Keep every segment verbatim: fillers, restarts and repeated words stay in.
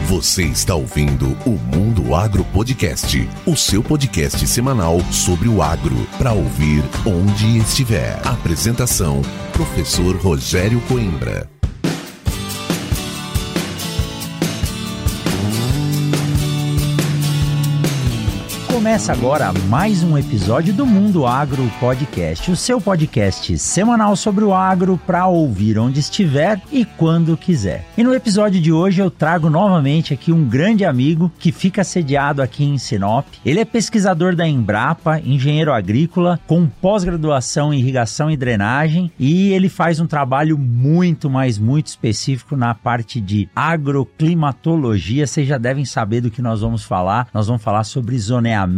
Você está ouvindo o Mundo Agro Podcast, o seu podcast semanal sobre o agro, para ouvir onde estiver. Apresentação, professor Rogério Coimbra. Começa agora mais um episódio do Mundo Agro Podcast, o seu podcast semanal sobre o agro para ouvir onde estiver e quando quiser. E no episódio de hoje eu trago novamente aqui um grande amigo que fica sediado aqui em Sinop. Ele é pesquisador da Embrapa, engenheiro agrícola, com pós-graduação em irrigação e drenagem, e ele faz um trabalho muito, mas muito específico na parte de agroclimatologia. Vocês já devem saber do que nós vamos falar. Nós vamos falar sobre zoneamento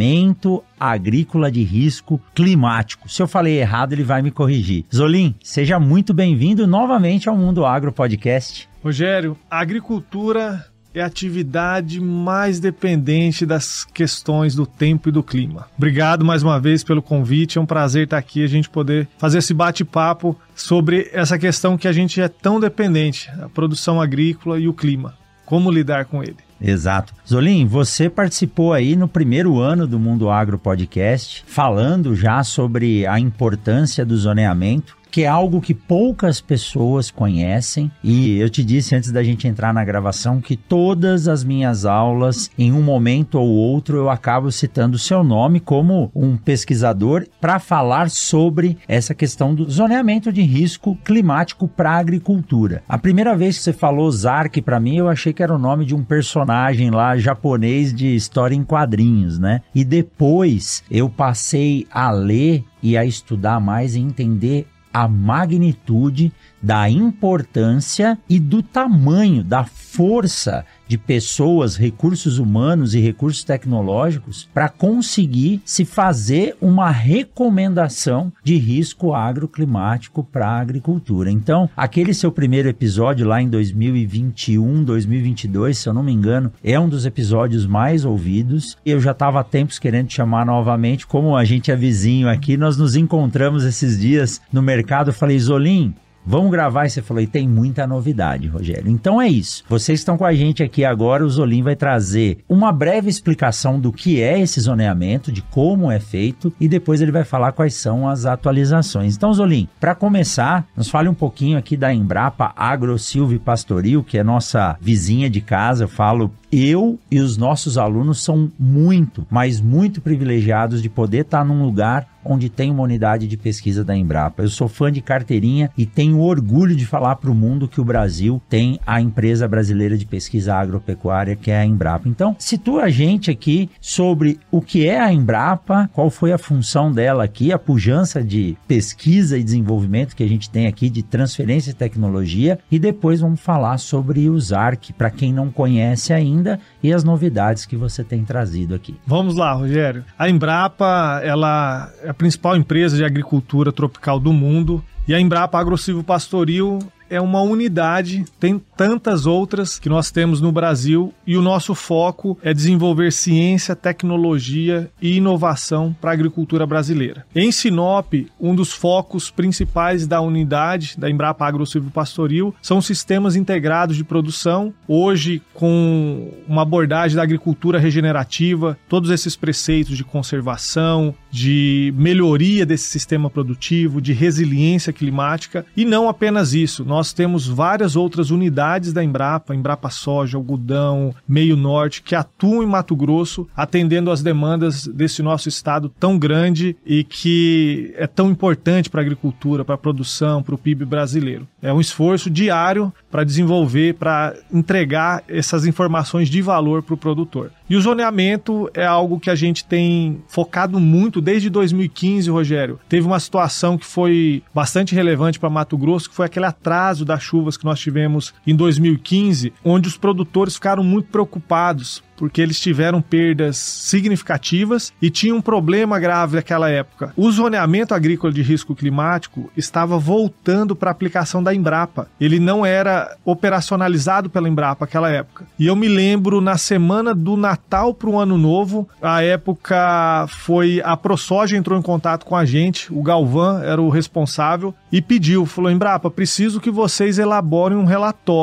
agrícola de risco climático. Se eu falei errado, ele vai me corrigir. Zolim, seja muito bem-vindo novamente ao Mundo Agro Podcast. Rogério, a agricultura é a atividade mais dependente das questões do tempo e do clima. Obrigado mais uma vez pelo convite, é um prazer estar aqui, a gente poder fazer esse bate-papo sobre essa questão que a gente é tão dependente, a produção agrícola e o clima. Como lidar com ele? Exato. Zolim, você participou aí no primeiro ano do Mundo Agro Podcast, falando já sobre a importância do zoneamento, que é algo que poucas pessoas conhecem, e eu te disse antes da gente entrar na gravação que todas as minhas aulas, em um momento ou outro, eu acabo citando o seu nome como um pesquisador para falar sobre essa questão do zoneamento de risco climático para a agricultura. A primeira vez que você falou Zark para mim, eu achei que era o nome de um personagem lá japonês de história em quadrinhos, né? E depois eu passei a ler e a estudar mais e entender a magnitude da importância e do tamanho, da força de pessoas, recursos humanos e recursos tecnológicos para conseguir se fazer uma recomendação de risco agroclimático para a agricultura. Então, aquele seu primeiro episódio lá em dois mil e vinte e um, dois mil e vinte e dois, se eu não me engano, é um dos episódios mais ouvidos. Eu já estava há tempos querendo te chamar novamente, como a gente é vizinho aqui, nós nos encontramos esses dias no mercado, eu falei, Zolim, vamos gravar, e você falou, e tem muita novidade, Rogério. Então é isso, vocês estão com a gente aqui agora, o Zolim vai trazer uma breve explicação do que é esse zoneamento, de como é feito, e depois ele vai falar quais são as atualizações. Então, Zolim, para começar, nos fale um pouquinho aqui da Embrapa Agrosilvipastoril, que é nossa vizinha de casa. Eu falo, eu e os nossos alunos são muito, mas muito privilegiados de poder estar num lugar onde tem uma unidade de pesquisa da Embrapa. Eu sou fã de carteirinha e tenho orgulho de falar para o mundo que o Brasil tem a empresa brasileira de pesquisa agropecuária, que é a Embrapa. Então, situa a gente aqui sobre o que é a Embrapa, qual foi a função dela aqui, a pujança de pesquisa e desenvolvimento que a gente tem aqui de transferência de tecnologia, e depois vamos falar sobre o Zark, para quem não conhece ainda, e as novidades que você tem trazido aqui. Vamos lá, Rogério. A Embrapa, ela é a principal empresa de agricultura tropical do mundo, e a Embrapa Agrosilvipastoril é uma unidade, tem tantas outras que nós temos no Brasil, e o nosso foco é desenvolver ciência, tecnologia e inovação para a agricultura brasileira. Em Sinop, um dos focos principais da unidade da Embrapa Agrosilvipastoril são sistemas integrados de produção, hoje com uma abordagem da agricultura regenerativa, todos esses preceitos de conservação, de melhoria desse sistema produtivo, de resiliência climática, e não apenas isso, nós Nós temos várias outras unidades da Embrapa, Embrapa Soja, Algodão, Meio Norte, que atuam em Mato Grosso, atendendo às demandas desse nosso estado tão grande e que é tão importante para a agricultura, para a produção, para o P I B brasileiro. É um esforço diário para desenvolver, para entregar essas informações de valor para o produtor. E o zoneamento é algo que a gente tem focado muito desde dois mil e quinze, Rogério. Teve uma situação que foi bastante relevante para Mato Grosso, que foi aquele atraso das chuvas que nós tivemos em dois mil e quinze, onde os produtores ficaram muito preocupados, porque eles tiveram perdas significativas e tinham um problema grave naquela época. O zoneamento agrícola de risco climático estava voltando para a aplicação da Embrapa. Ele não era operacionalizado pela Embrapa naquela época. E eu me lembro, na semana do Natal para o Ano Novo, a época foi... a ProSoja entrou em contato com a gente, o Galvão era o responsável, e pediu, falou, Embrapa, preciso que vocês elaborem um relatório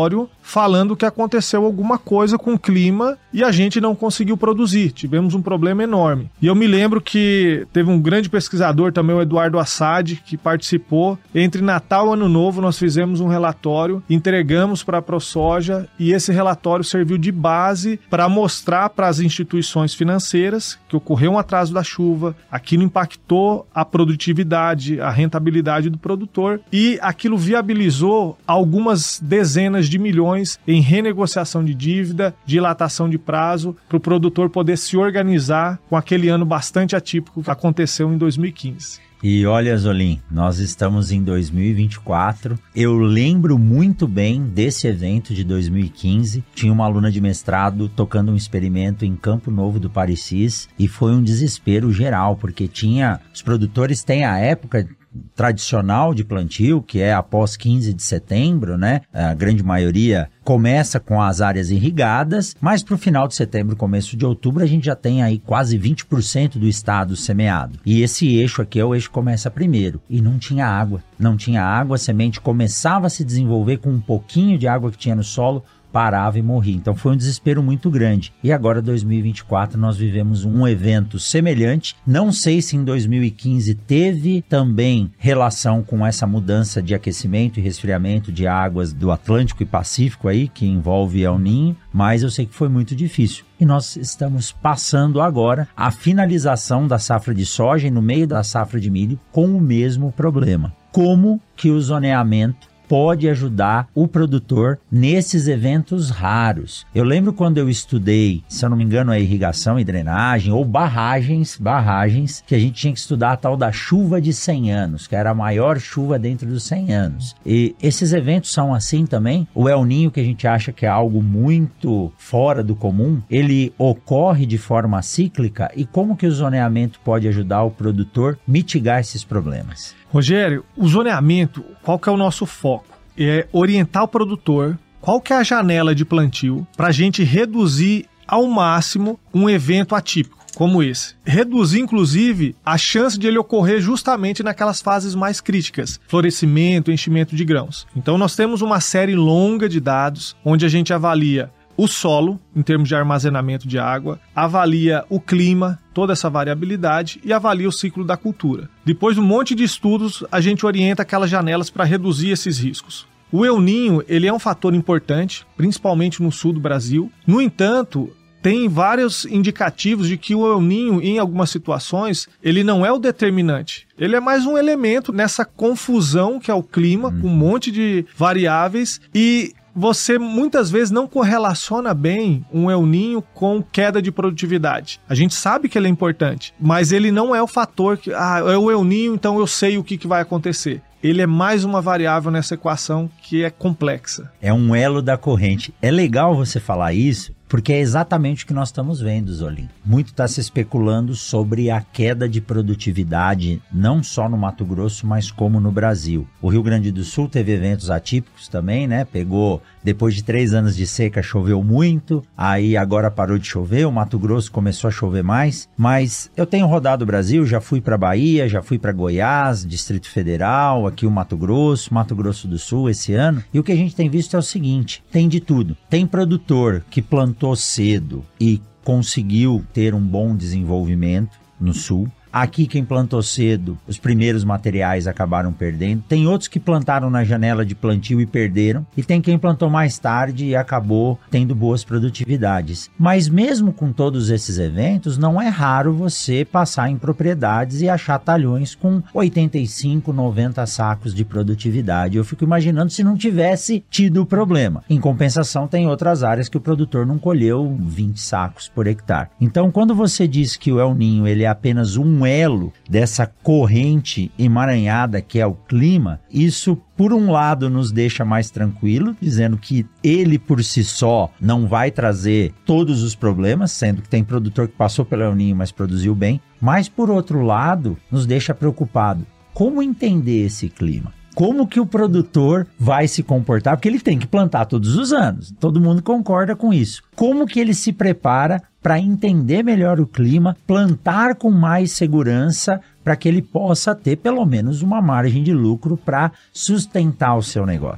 falando que aconteceu alguma coisa com o clima e a gente não conseguiu produzir. Tivemos um problema enorme. E eu me lembro que teve um grande pesquisador também, o Eduardo Assad, que participou. Entre Natal e Ano Novo, nós fizemos um relatório, entregamos para a ProSoja e esse relatório serviu de base para mostrar para as instituições financeiras que ocorreu um atraso da chuva, aquilo impactou a produtividade, a rentabilidade do produtor e aquilo viabilizou algumas dezenas de milhões em renegociação de dívida, dilatação de prazo, para o produtor poder se organizar com aquele ano bastante atípico que aconteceu em dois mil e quinze. E olha, Zolim, nós estamos em dois mil e vinte e quatro. Eu lembro muito bem desse evento de dois mil e quinze. Tinha uma aluna de mestrado tocando um experimento em Campo Novo do Parecis e foi um desespero geral, porque tinha... Os produtores têm a época tradicional de plantio, que é após quinze de setembro, né? A grande maioria começa com as áreas irrigadas, mas para o final de setembro, começo de outubro, a gente já tem aí quase vinte por cento do estado semeado. E esse eixo aqui é o eixo que começa primeiro. E não tinha água. Não tinha água, a semente começava a se desenvolver com um pouquinho de água que tinha no solo, parava e morria. Então foi um desespero muito grande. E agora, dois mil e vinte e quatro, nós vivemos um evento semelhante. Não sei se em dois mil e quinze teve também relação com essa mudança de aquecimento e resfriamento de águas do Atlântico e Pacífico aí, que envolve El Niño, mas eu sei que foi muito difícil. E nós estamos passando agora a finalização da safra de soja e no meio da safra de milho com o mesmo problema. Como que o zoneamento pode ajudar o produtor nesses eventos raros? Eu lembro quando eu estudei, se eu não me engano, a irrigação e drenagem, ou barragens, barragens, que a gente tinha que estudar a tal da chuva de cem anos, que era a maior chuva dentro dos cem anos. E esses eventos são assim também? O El Niño, que a gente acha que é algo muito fora do comum, ele ocorre de forma cíclica, e como que o zoneamento pode ajudar o produtor a mitigar esses problemas? Rogério, o zoneamento, qual que é o nosso foco? É orientar o produtor, qual que é a janela de plantio, para a gente reduzir ao máximo um evento atípico como esse. Reduzir, inclusive, a chance de ele ocorrer justamente naquelas fases mais críticas, florescimento, enchimento de grãos. Então nós temos uma série longa de dados, onde a gente avalia o solo, em termos de armazenamento de água, avalia o clima, toda essa variabilidade e avalia o ciclo da cultura. Depois de um monte de estudos, a gente orienta aquelas janelas para reduzir esses riscos. O El Niño, ele é um fator importante, principalmente no sul do Brasil. No entanto, tem vários indicativos de que o El Niño, em algumas situações, ele não é o determinante. Ele é mais um elemento nessa confusão que é o clima, com um monte de variáveis, e você muitas vezes não correlaciona bem um El Niño com queda de produtividade. A gente sabe que ele é importante, mas ele não é o fator que, ah, é o El Niño, então eu sei o que, que vai acontecer. Ele é mais uma variável nessa equação que é complexa. É um elo da corrente. É legal você falar isso, porque é exatamente o que nós estamos vendo, Zolim. Muito está se especulando sobre a queda de produtividade, não só no Mato Grosso, mas como no Brasil. O Rio Grande do Sul teve eventos atípicos também, né? Pegou, depois de três anos de seca, choveu muito, aí agora parou de chover, o Mato Grosso começou a chover mais, mas eu tenho rodado o Brasil, já fui para Bahia, já fui para Goiás, Distrito Federal, aqui o Mato Grosso, Mato Grosso do Sul esse ano, e o que a gente tem visto é o seguinte, tem de tudo. Tem produtor que plantou cedo e conseguiu ter um bom desenvolvimento no sul. Aqui quem plantou cedo, os primeiros materiais acabaram perdendo. Tem outros que plantaram na janela de plantio e perderam. E tem quem plantou mais tarde e acabou tendo boas produtividades. Mas mesmo com todos esses eventos, não é raro você passar em propriedades e achar talhões com oitenta e cinco, noventa sacos de produtividade. Eu fico imaginando se não tivesse tido o problema. Em compensação, tem outras áreas que o produtor não colheu vinte sacos por hectare. Então, quando você diz que o El Niño ele é apenas um elo dessa corrente emaranhada que é o clima, isso por um lado nos deixa mais tranquilo, dizendo que ele por si só não vai trazer todos os problemas, sendo que tem produtor que passou pelo El Niño, mas produziu bem, mas por outro lado nos deixa preocupado. Como entender esse clima? Como que o produtor vai se comportar? Porque ele tem que plantar todos os anos. Todo mundo concorda com isso. Como que ele se prepara para entender melhor o clima, plantar com mais segurança para que ele possa ter pelo menos uma margem de lucro para sustentar o seu negócio?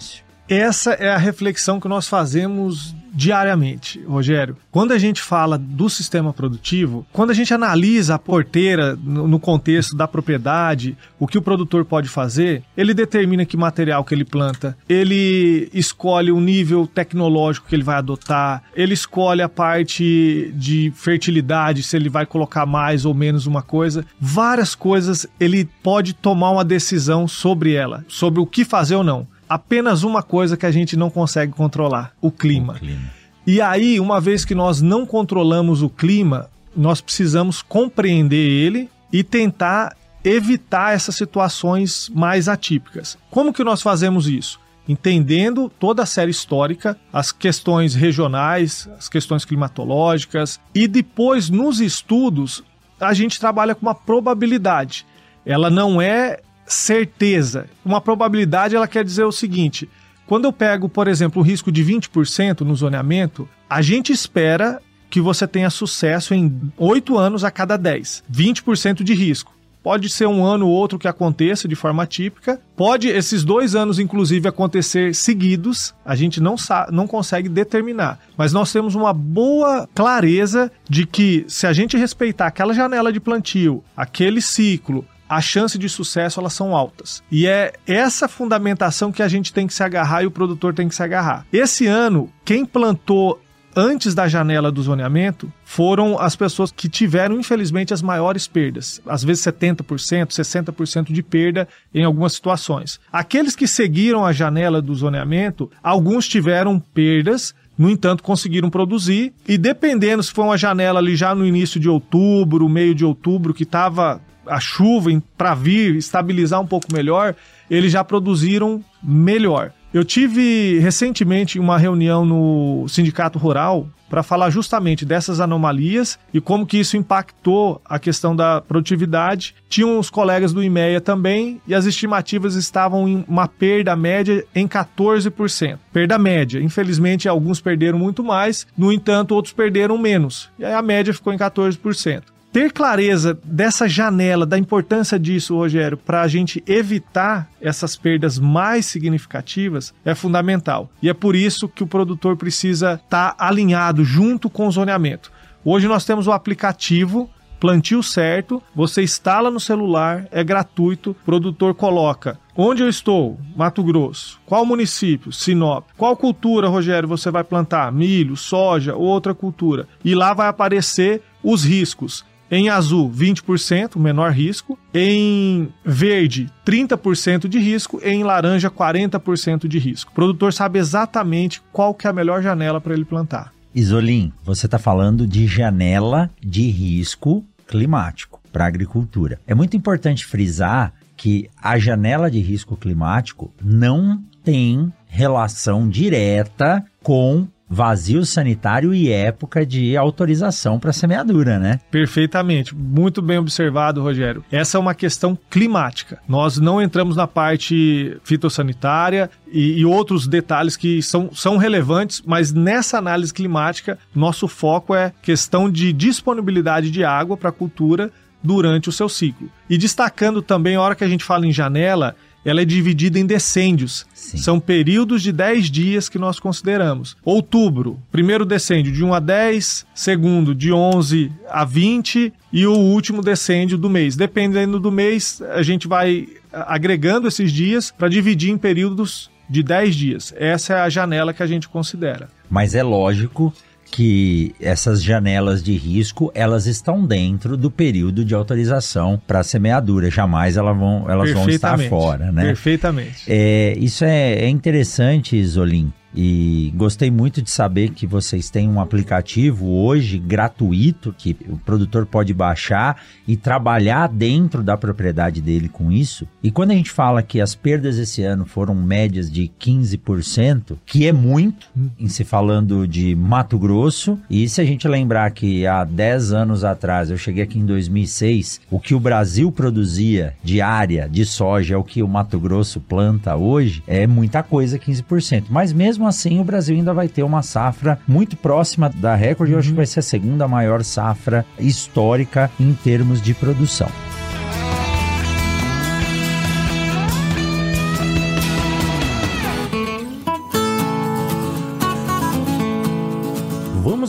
Essa é a reflexão que nós fazemos diariamente, Rogério. Quando a gente fala do sistema produtivo, quando a gente analisa a porteira no, no contexto da propriedade, o que o produtor pode fazer, ele determina que material que ele planta, ele escolhe o nível tecnológico que ele vai adotar, ele escolhe a parte de fertilidade, se ele vai colocar mais ou menos uma coisa. Várias coisas ele pode tomar uma decisão sobre ela, sobre o que fazer ou não. Apenas uma coisa que a gente não consegue controlar, o clima. o clima. E aí, uma vez que nós não controlamos o clima, nós precisamos compreender ele e tentar evitar essas situações mais atípicas. Como que nós fazemos isso? Entendendo toda a série histórica, as questões regionais, as questões climatológicas, e depois, nos estudos, a gente trabalha com uma probabilidade. Ela não é certeza. Uma probabilidade, ela quer dizer o seguinte: quando eu pego, por exemplo, um risco de vinte por cento no zoneamento, a gente espera que você tenha sucesso em oito anos a cada dez. vinte por cento de risco. Pode ser um ano ou outro que aconteça de forma típica. Pode esses dois anos, inclusive, acontecer seguidos. A gente não, sabe, não consegue determinar. Mas nós temos uma boa clareza de que, se a gente respeitar aquela janela de plantio, aquele ciclo, a chance de sucesso, elas são altas. E é essa fundamentação que a gente tem que se agarrar e o produtor tem que se agarrar. Esse ano, quem plantou antes da janela do zoneamento foram as pessoas que tiveram, infelizmente, as maiores perdas. Às vezes setenta por cento, sessenta por cento de perda em algumas situações. Aqueles que seguiram a janela do zoneamento, alguns tiveram perdas, no entanto, conseguiram produzir. E dependendo se foi uma janela ali já no início de outubro, meio de outubro, que estava a chuva para vir, estabilizar um pouco melhor, eles já produziram melhor. Eu tive recentemente uma reunião no Sindicato Rural para falar justamente dessas anomalias e como que isso impactou a questão da produtividade. Tinham os colegas do IMEA também e as estimativas estavam em uma perda média em quatorze por cento. Perda média. Infelizmente, alguns perderam muito mais, no entanto, outros perderam menos. E aí a média ficou em quatorze por cento. Ter clareza dessa janela, da importância disso, Rogério, para a gente evitar essas perdas mais significativas é fundamental. E é por isso que o produtor precisa estar alinhado junto com o zoneamento. Hoje nós temos o aplicativo Plantio Certo, você instala no celular, é gratuito, o produtor coloca onde eu estou, Mato Grosso, qual município, Sinop, qual cultura, Rogério, você vai plantar, milho, soja ou outra cultura, e lá vai aparecer os riscos. Em azul, vinte por cento, menor risco. Em verde, trinta por cento de risco. E em laranja, quarenta por cento de risco. O produtor sabe exatamente qual que é a melhor janela para ele plantar. Isolim, você está falando de janela de risco climático para a agricultura. É muito importante frisar que a janela de risco climático não tem relação direta com vazio sanitário e época de autorização para semeadura, né? Perfeitamente. Muito bem observado, Rogério. Essa é uma questão climática. Nós não entramos na parte fitossanitária e, e outros detalhes que são, são relevantes, mas nessa análise climática, nosso foco é questão de disponibilidade de água para a cultura durante o seu ciclo. E destacando também, a hora que a gente fala em janela, ela é dividida em decêndios. Sim. São períodos de dez dias que nós consideramos. Outubro, primeiro decêndio de um a dez, segundo de onze a vinte e o último decêndio do mês. Dependendo do mês, a gente vai agregando esses dias para dividir em períodos de dez dias. Essa é a janela que a gente considera. Mas é lógico que essas janelas de risco, elas estão dentro do período de autorização para semeadura, jamais elas vão, elas vão estar fora, né? Perfeitamente. É, isso é, é interessante, Isolim, e gostei muito de saber que vocês têm um aplicativo hoje gratuito que o produtor pode baixar e trabalhar dentro da propriedade dele com isso. E quando a gente fala que as perdas esse ano foram médias de quinze por cento, que é muito, em se falando de Mato Grosso, e se a gente lembrar que há dez anos atrás, eu cheguei aqui em dois mil e seis, o que o Brasil produzia de área de soja é o que o Mato Grosso planta hoje, é muita coisa, quinze por cento. Mas mesmo assim, o Brasil ainda vai ter uma safra muito próxima da recorde. Eu acho que vai ser a segunda maior safra histórica em termos de produção.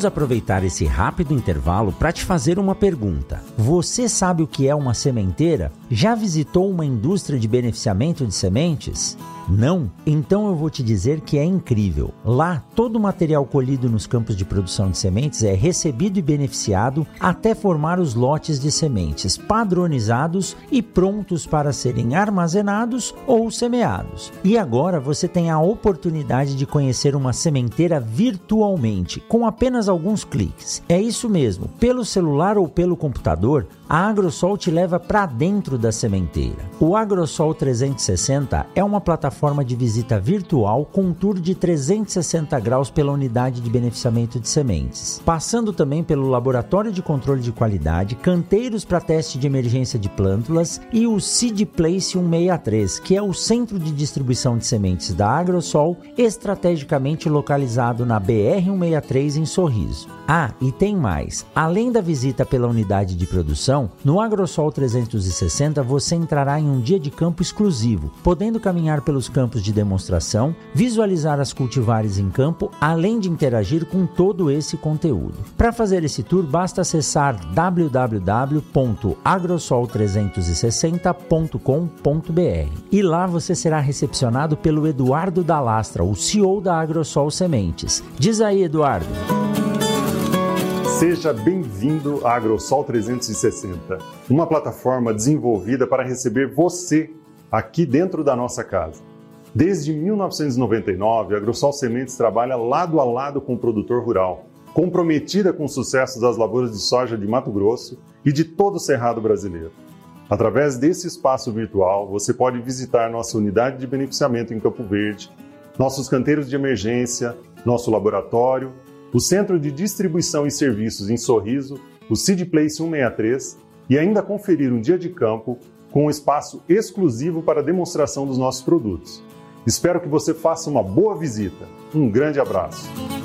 Vamos aproveitar esse rápido intervalo para te fazer uma pergunta. Você sabe o que é uma sementeira? Já visitou uma indústria de beneficiamento de sementes? Não? Então eu vou te dizer que é incrível. Lá, todo o material colhido nos campos de produção de sementes é recebido e beneficiado até formar os lotes de sementes padronizados e prontos para serem armazenados ou semeados. E agora você tem a oportunidade de conhecer uma sementeira virtualmente, com apenas alguns cliques. É isso mesmo, pelo celular ou pelo computador, a Agrosol te leva para dentro da sementeira. O Agrosol trezentos e sessenta é uma plataforma de visita virtual com um tour de trezentos e sessenta graus pela unidade de beneficiamento de sementes, passando também pelo laboratório de controle de qualidade, canteiros para teste de emergência de plântulas e o Seed Place cento e sessenta e três, que é o centro de distribuição de sementes da Agrosol, estrategicamente localizado na B R cento e sessenta e três em Sorriso. Ah, e tem mais. Além da visita pela unidade de produção, no Agrosol trezentos e sessenta você entrará em um dia de campo exclusivo, podendo caminhar pelos campos de demonstração, visualizar as cultivares em campo, além de interagir com todo esse conteúdo. Para fazer esse tour, basta acessar w w w ponto agrosol trezentos e sessenta ponto com ponto b r e lá você será recepcionado pelo Eduardo Dalastra, o C E O da Agrosol Sementes. Diz aí, Eduardo. Seja bem-vindo à Agrosol trezentos e sessenta, uma plataforma desenvolvida para receber você aqui dentro da nossa casa. Desde mil novecentos e noventa e nove, a Agrosol Sementes trabalha lado a lado com o produtor rural, comprometida com o sucesso das lavouras de soja de Mato Grosso e de todo o Cerrado brasileiro. Através desse espaço virtual, você pode visitar nossa unidade de beneficiamento em Campo Verde, nossos canteiros de emergência, nosso laboratório, o Centro de Distribuição e Serviços em Sorriso, o Seed Place cento e sessenta e três e ainda conferir um dia de campo com um espaço exclusivo para demonstração dos nossos produtos. Espero que você faça uma boa visita. Um grande abraço.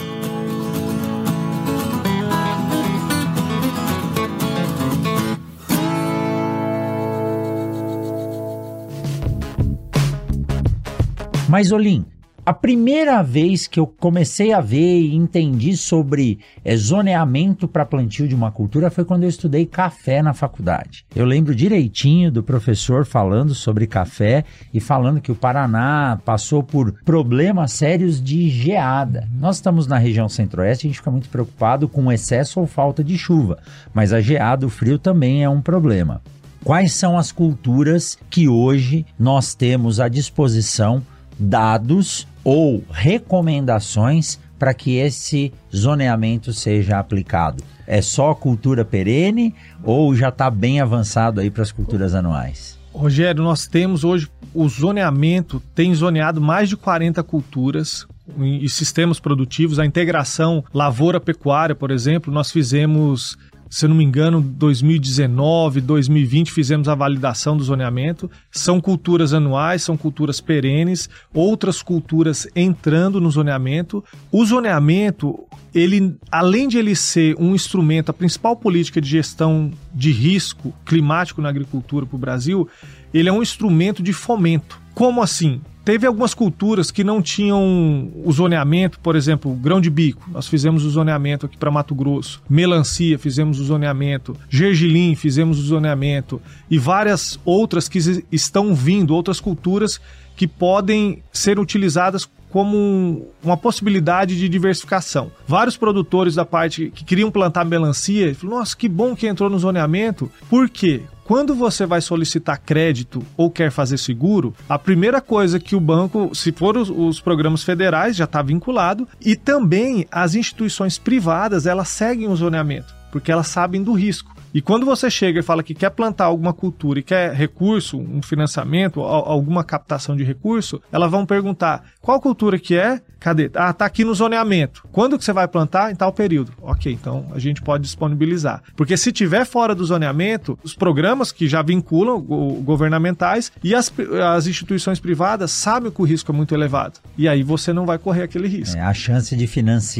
Mas, Olim, a primeira vez que eu comecei a ver e entendi sobre é, zoneamento para plantio de uma cultura foi quando eu estudei café na faculdade. Eu lembro direitinho do professor falando sobre café e falando que o Paraná passou por problemas sérios de geada. Nós estamos na região centro-oeste e a gente fica muito preocupado com excesso ou falta de chuva, mas a geada, o frio também é um problema. Quais são as culturas que hoje nós temos à disposição, dados ou recomendações para que esse zoneamento seja aplicado? É só cultura perene ou já está bem avançado aí para as culturas anuais? Rogério, nós temos hoje o zoneamento, tem zoneado mais de quarenta culturas e sistemas produtivos. A integração lavoura-pecuária, por exemplo, nós fizemos, se eu não me engano, dois mil e dezenove, dois mil e vinte, fizemos a validação do zoneamento. São culturas anuais, são culturas perenes, outras culturas entrando no zoneamento. O zoneamento, ele, além de ele ser um instrumento, a principal política de gestão de risco climático na agricultura para o Brasil, ele é um instrumento de fomento. Como assim? Teve algumas culturas que não tinham o zoneamento, por exemplo, grão de bico, nós fizemos o zoneamento aqui para Mato Grosso, melancia, fizemos o zoneamento, gergelim, fizemos o zoneamento, e várias outras que estão vindo, outras culturas que podem ser utilizadas como uma possibilidade de diversificação. Vários produtores da parte que queriam plantar melancia, falaram, nossa, que bom que entrou no zoneamento. Por quê? Quando você vai solicitar crédito ou quer fazer seguro, a primeira coisa que o banco, se for os, os programas federais, já está vinculado, e também as instituições privadas, elas seguem o zoneamento, porque elas sabem do risco. E quando você chega e fala que quer plantar alguma cultura e quer recurso, um financiamento, alguma captação de recurso, elas vão perguntar, qual cultura que é? Cadê? Ah, tá aqui no zoneamento. Quando que você vai plantar? Em tal período. Ok, então a gente pode disponibilizar. Porque se tiver fora do zoneamento, os programas que já vinculam o, governamentais e as, as instituições privadas sabem que o risco é muito elevado. E aí você não vai correr aquele risco. É, a chance de financiar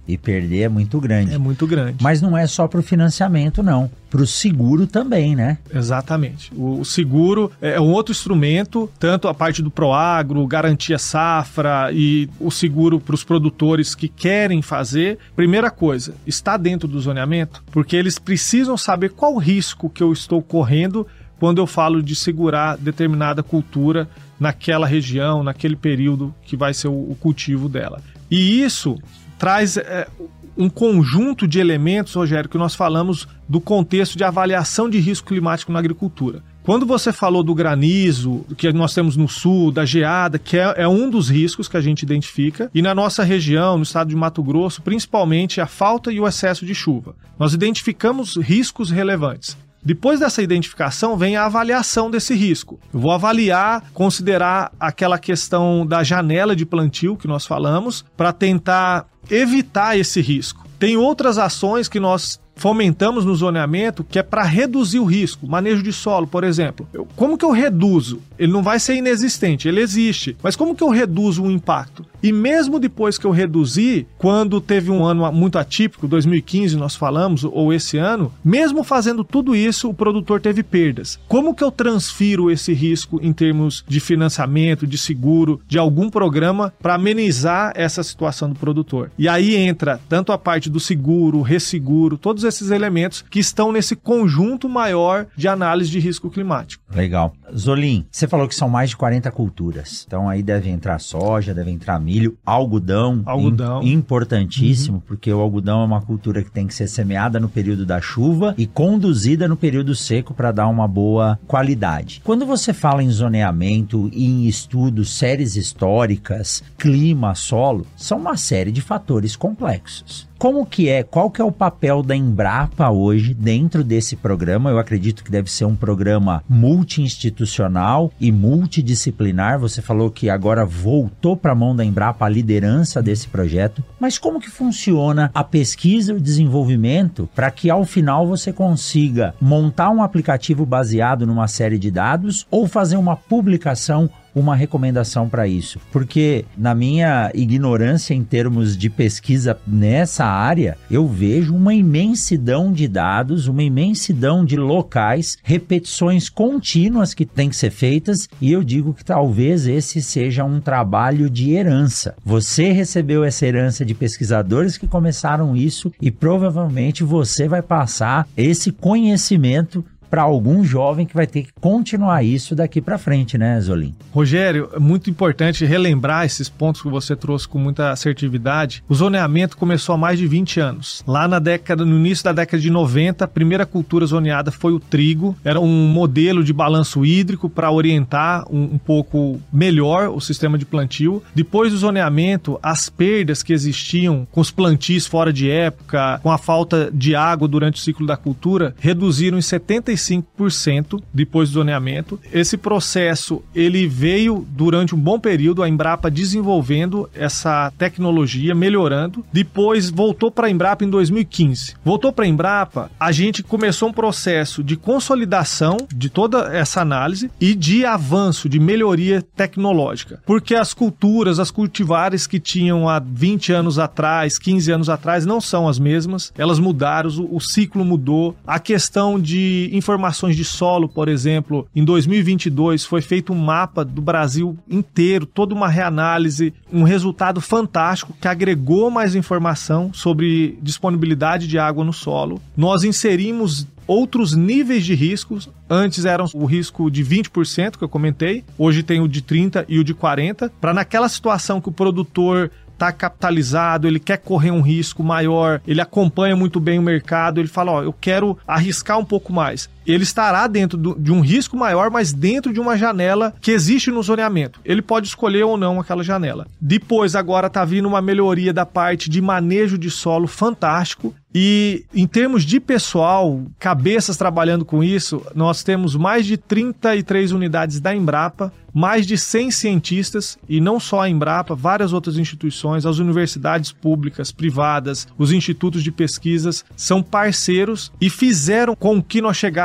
E perder é muito grande. É muito grande. Mas não é só para o financiamento, não. Para o seguro também, né? Exatamente. O, o seguro é um outro instrumento, tanto a parte do Proagro, garantia safra e o seguro para os produtores que querem fazer. Primeira coisa, está dentro do zoneamento, porque eles precisam saber qual o risco que eu estou correndo quando eu falo de segurar determinada cultura naquela região, naquele período que vai ser o, o cultivo dela. E isso traz é, um conjunto de elementos, Rogério, que nós falamos do contexto de avaliação de risco climático na agricultura. Quando você falou do granizo, que nós temos no sul, da geada, que é, é um dos riscos que a gente identifica, e na nossa região, no estado de Mato Grosso, principalmente a falta e o excesso de chuva. Nós identificamos riscos relevantes. Depois dessa identificação vem a avaliação desse risco. Eu vou avaliar, considerar aquela questão da janela de plantio que nós falamos, para tentar evitar esse risco. Tem outras ações que nós fomentamos no zoneamento que é para reduzir o risco. Manejo de solo, por exemplo. Eu, como que eu reduzo? Ele não vai ser inexistente, ele existe. Mas como que eu reduzo o impacto? E mesmo depois que eu reduzir, quando teve um ano muito atípico, dois mil e quinze nós falamos, ou esse ano, mesmo fazendo tudo isso, o produtor teve perdas. Como que eu transfiro esse risco em termos de financiamento, de seguro, de algum programa para amenizar essa situação do produtor? E aí entra tanto a parte do seguro, resseguro, todos esses elementos que estão nesse conjunto maior de análise de risco climático. Legal. Zolim, você falou que são mais de quarenta culturas. Então aí deve entrar soja, deve entrar milho, algodão. Algodão. Im- importantíssimo, uhum. Porque o algodão é uma cultura que tem que ser semeada no período da chuva e conduzida no período seco para dar uma boa qualidade. Quando você fala em zoneamento e em estudos, séries históricas, clima, solo, são uma série de fatores complexos. Como que é, qual que é o papel da Embrapa hoje dentro desse programa? Eu acredito que deve ser um programa multi-institucional e multidisciplinar. Você falou que agora voltou para a mão da Embrapa a liderança desse projeto. Mas como que funciona a pesquisa e o desenvolvimento para que ao final você consiga montar um aplicativo baseado numa série de dados ou fazer uma publicação, uma recomendação para isso? Porque na minha ignorância em termos de pesquisa nessa área, eu vejo uma imensidão de dados, uma imensidão de locais, repetições contínuas que têm que ser feitas, e eu digo que talvez esse seja um trabalho de herança. Você recebeu essa herança de pesquisadores que começaram isso e provavelmente você vai passar esse conhecimento para algum jovem que vai ter que continuar isso daqui para frente, né, Zolim? Rogério, é muito importante relembrar esses pontos que você trouxe com muita assertividade. O zoneamento começou há mais de vinte anos. Lá na década, no início da década de noventa, a primeira cultura zoneada foi o trigo. Era um modelo de balanço hídrico para orientar um, um pouco melhor o sistema de plantio. Depois do zoneamento, as perdas que existiam com os plantios fora de época, com a falta de água durante o ciclo da cultura, reduziram em setenta e cinco por cento depois do zoneamento. Esse processo ele veio durante um bom período, a Embrapa desenvolvendo essa tecnologia, melhorando. Depois voltou para a Embrapa em dois mil e quinze. Voltou para a Embrapa, a gente começou um processo de consolidação de toda essa análise e de avanço, de melhoria tecnológica. Porque as culturas, as cultivares que tinham há vinte anos atrás, quinze anos atrás, não são as mesmas. Elas mudaram, o, o ciclo mudou. A questão de informações de solo, por exemplo, em dois mil e vinte e dois foi feito um mapa do Brasil inteiro, toda uma reanálise, um resultado fantástico que agregou mais informação sobre disponibilidade de água no solo. Nós inserimos outros níveis de riscos. Antes eram o risco de vinte por cento que eu comentei, hoje tem o de trinta por cento e o de quarenta por cento, para naquela situação que o produtor está capitalizado, ele quer correr um risco maior, ele acompanha muito bem o mercado, ele fala, ó, eu quero arriscar um pouco mais. Ele estará dentro do, de um risco maior, mas dentro de uma janela que existe no zoneamento. Ele pode escolher ou não aquela janela. Depois, agora está vindo uma melhoria da parte de manejo de solo fantástico. E em termos de pessoal, cabeças trabalhando com isso, nós temos mais de trinta e três unidades da Embrapa, mais de cem cientistas, e não só a Embrapa, várias outras instituições, as universidades públicas, privadas, os institutos de pesquisas, são parceiros e fizeram com que nós chegássemos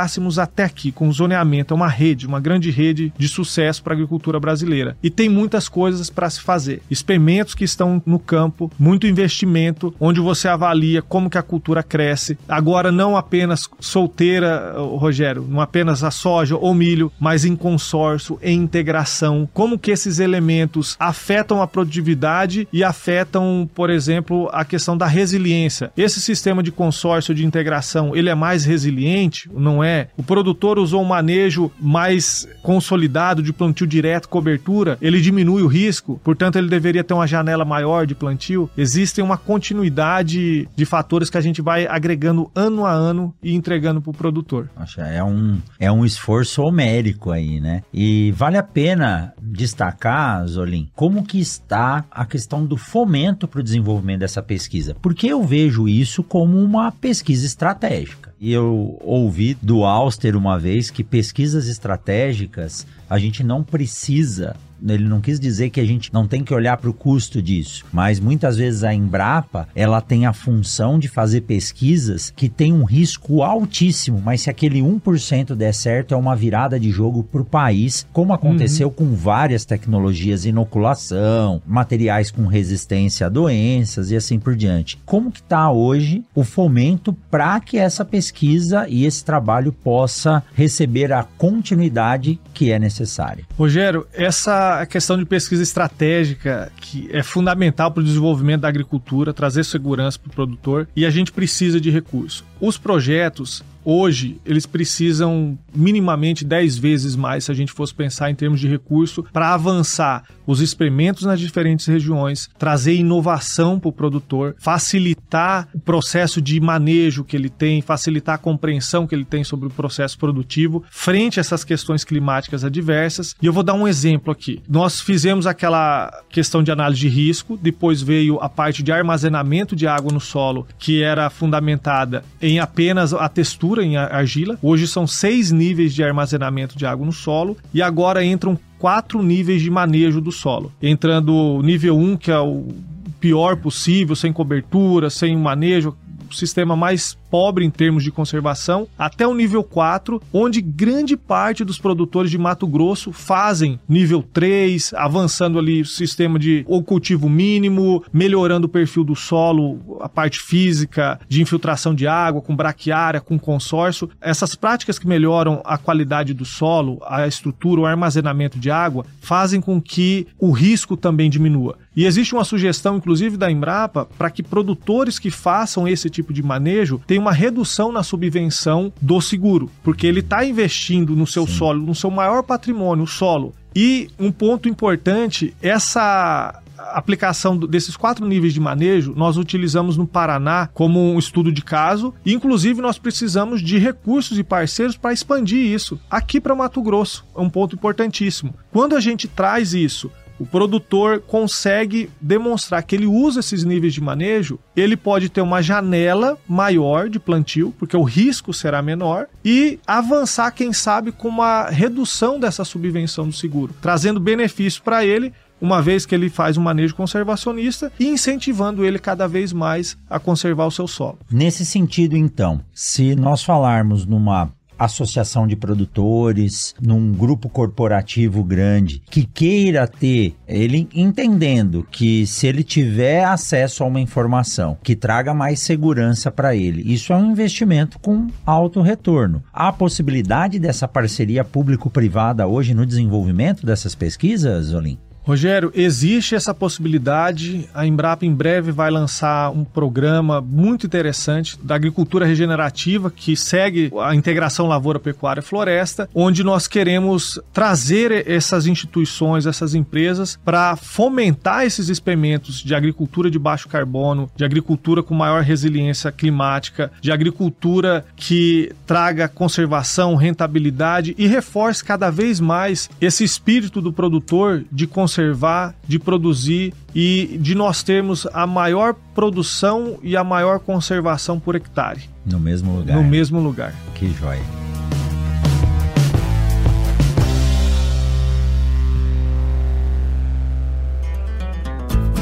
chegássemos até aqui com o zoneamento. É uma rede, uma grande rede de sucesso para a agricultura brasileira. E tem muitas coisas para se fazer. Experimentos que estão no campo, muito investimento, onde você avalia como que a cultura cresce. Agora não apenas solteira, Rogério, não apenas a soja ou milho, mas em consórcio, em integração. Como que esses elementos afetam a produtividade e afetam, por exemplo, a questão da resiliência. Esse sistema de consórcio de integração, ele é mais resiliente? Não é? O produtor usou um manejo mais consolidado de plantio direto, cobertura, ele diminui o risco, portanto ele deveria ter uma janela maior de plantio. Existem uma continuidade de fatores que a gente vai agregando ano a ano e entregando para o produtor. Poxa, é um, é um esforço homérico aí, né? E vale a pena destacar, Zolim, como que está a questão do fomento para o desenvolvimento dessa pesquisa, porque eu vejo isso como uma pesquisa estratégica. E eu ouvi do Auster uma vez que pesquisas estratégicas a gente não precisa, ele não quis dizer que a gente não tem que olhar para o custo disso, mas muitas vezes a Embrapa, ela tem a função de fazer pesquisas que tem um risco altíssimo, mas se aquele um por cento der certo, é uma virada de jogo para o país, como aconteceu uhum. com várias tecnologias, inoculação, materiais com resistência a doenças e assim por diante. Como que está hoje o fomento para que essa pesquisa e esse trabalho possa receber a continuidade que é necessária? Rogério, essa questão de pesquisa estratégica que é fundamental para o desenvolvimento da agricultura, trazer segurança para o produtor, e a gente precisa de recursos. Os projetos, hoje, eles precisam minimamente dez vezes mais, se a gente fosse pensar em termos de recurso, para avançar os experimentos nas diferentes regiões, trazer inovação para o produtor, facilitar o processo de manejo que ele tem, facilitar a compreensão que ele tem sobre o processo produtivo, frente a essas questões climáticas adversas. E eu vou dar um exemplo aqui. Nós fizemos aquela questão de análise de risco, depois veio a parte de armazenamento de água no solo, que era fundamentada em apenas a textura em argila. Hoje são seis níveis de armazenamento de água no solo e agora entram quatro níveis de manejo do solo. Entrando o nível um, que é o pior possível, sem cobertura, sem manejo, o sistema mais pobre em termos de conservação, até o nível quatro, onde grande parte dos produtores de Mato Grosso fazem nível três, avançando ali o sistema de ou cultivo mínimo, melhorando o perfil do solo, a parte física de infiltração de água, com braquiária, com consórcio. Essas práticas que melhoram a qualidade do solo, a estrutura, o armazenamento de água, fazem com que o risco também diminua. E existe uma sugestão, inclusive, da Embrapa, para que produtores que façam esse tipo de manejo tenham uma redução na subvenção do seguro, porque ele está investindo no seu Sim. solo, no seu maior patrimônio, o solo. E um ponto importante, essa aplicação desses quatro níveis de manejo, nós utilizamos no Paraná como um estudo de caso, e inclusive nós precisamos de recursos e parceiros para expandir isso aqui para Mato Grosso. É um ponto importantíssimo. Quando a gente traz isso, o produtor consegue demonstrar que ele usa esses níveis de manejo, ele pode ter uma janela maior de plantio, porque o risco será menor, e avançar, quem sabe, com uma redução dessa subvenção do seguro, trazendo benefício para ele, uma vez que ele faz um manejo conservacionista e incentivando ele cada vez mais a conservar o seu solo. Nesse sentido, então, se nós falarmos numa associação de produtores, num grupo corporativo grande, que queira ter, ele entendendo que se ele tiver acesso a uma informação que traga mais segurança para ele, isso é um investimento com alto retorno. Há a possibilidade dessa parceria público-privada hoje no desenvolvimento dessas pesquisas, Zolim? Rogério, existe essa possibilidade. A Embrapa em breve vai lançar um programa muito interessante da agricultura regenerativa que segue a integração lavoura-pecuária-floresta, onde nós queremos trazer essas instituições, essas empresas, para fomentar esses experimentos de agricultura de baixo carbono, de agricultura com maior resiliência climática, de agricultura que traga conservação, rentabilidade e reforce cada vez mais esse espírito do produtor de conservar, de produzir e de nós termos a maior produção e a maior conservação por hectare. No mesmo lugar. No mesmo lugar. Que joia.